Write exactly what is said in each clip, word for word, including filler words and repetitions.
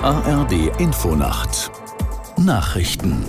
A R D Infonacht Nachrichten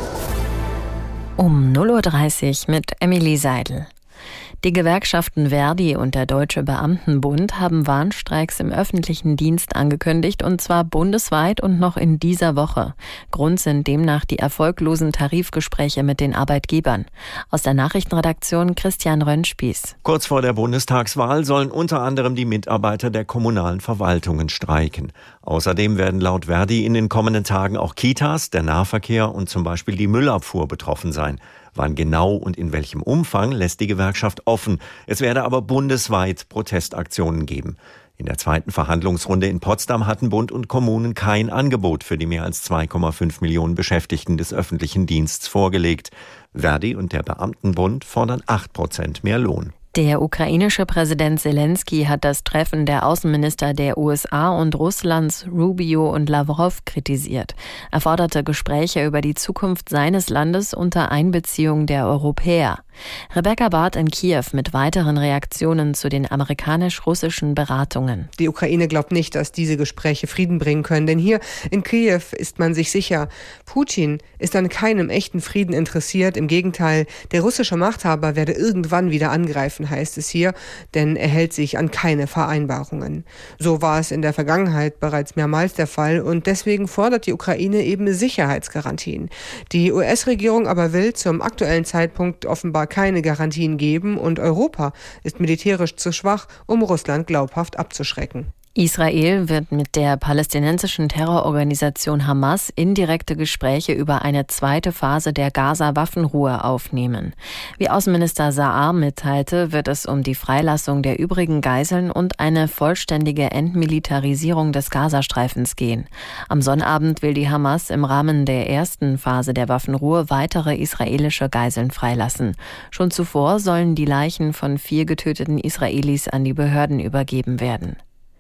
um null Uhr dreißig mit Emily Seidel. Die Gewerkschaften Verdi und der Deutsche Beamtenbund haben Warnstreiks im öffentlichen Dienst angekündigt, und zwar bundesweit und noch in dieser Woche. Grund sind demnach die erfolglosen Tarifgespräche mit den Arbeitgebern. Aus der Nachrichtenredaktion Christian Rönnspieß. Kurz vor der Bundestagswahl sollen unter anderem die Mitarbeiter der kommunalen Verwaltungen streiken. Außerdem werden laut Verdi in den kommenden Tagen auch Kitas, der Nahverkehr und zum Beispiel die Müllabfuhr betroffen sein. Wann genau und in welchem Umfang, lässt die Gewerkschaft offen. Es werde aber bundesweit Protestaktionen geben. In der zweiten Verhandlungsrunde in Potsdam hatten Bund und Kommunen kein Angebot für die mehr als zwei Komma fünf Millionen Beschäftigten des öffentlichen Dienstes vorgelegt. Verdi und der Beamtenbund fordern acht Prozent mehr Lohn. Der ukrainische Präsident Zelensky hat das Treffen der Außenminister der U S A und Russlands Rubio und Lavrov kritisiert. Er forderte Gespräche über die Zukunft seines Landes unter Einbeziehung der Europäer. Rebecca Barth in Kiew mit weiteren Reaktionen zu den amerikanisch-russischen Beratungen. Die Ukraine glaubt nicht, dass diese Gespräche Frieden bringen können, denn hier in Kiew ist man sich sicher, Putin ist an keinem echten Frieden interessiert. Im Gegenteil, der russische Machthaber werde irgendwann wieder angreifen, heißt es hier, denn er hält sich an keine Vereinbarungen. So war es in der Vergangenheit bereits mehrmals der Fall, und deswegen fordert die Ukraine eben Sicherheitsgarantien. Die U S-Regierung aber will zum aktuellen Zeitpunkt offenbar keine Garantien geben, und Europa ist militärisch zu schwach, um Russland glaubhaft abzuschrecken. Israel wird mit der palästinensischen Terrororganisation Hamas indirekte Gespräche über eine zweite Phase der Gaza-Waffenruhe aufnehmen. Wie Außenminister Saar mitteilte, wird es um die Freilassung der übrigen Geiseln und eine vollständige Entmilitarisierung des Gazastreifens gehen. Am Sonnabend will die Hamas im Rahmen der ersten Phase der Waffenruhe weitere israelische Geiseln freilassen. Schon zuvor sollen die Leichen von vier getöteten Israelis an die Behörden übergeben werden.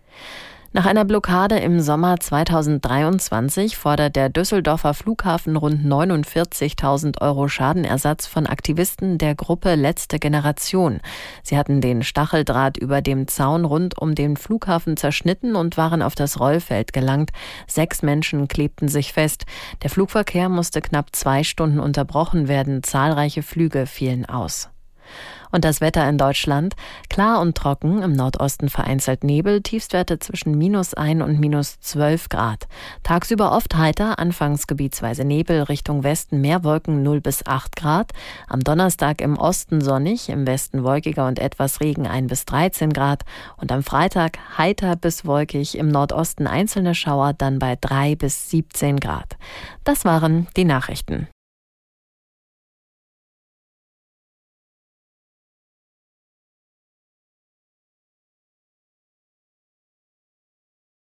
Nach einer Blockade im Sommer zweitausenddreiundzwanzig fordert der Düsseldorfer Flughafen rund neunundvierzigtausend Euro Schadenersatz von Aktivisten der Gruppe Letzte Generation. Sie hatten den Stacheldraht über dem Zaun rund um den Flughafen zerschnitten und waren auf das Rollfeld gelangt. Sechs Menschen klebten sich fest. Der Flugverkehr musste knapp zwei Stunden unterbrochen werden. Zahlreiche Flüge fielen aus. Und das Wetter in Deutschland: klar und trocken, im Nordosten vereinzelt Nebel, Tiefstwerte zwischen minus ein und minus zwölf Grad. Tagsüber oft heiter, anfangs gebietsweise Nebel, Richtung Westen mehr Wolken, null bis acht Grad. Am Donnerstag im Osten sonnig, im Westen wolkiger und etwas Regen, ein bis dreizehn Grad. Und am Freitag heiter bis wolkig, im Nordosten einzelne Schauer, dann bei drei bis siebzehn Grad. Das waren die Nachrichten.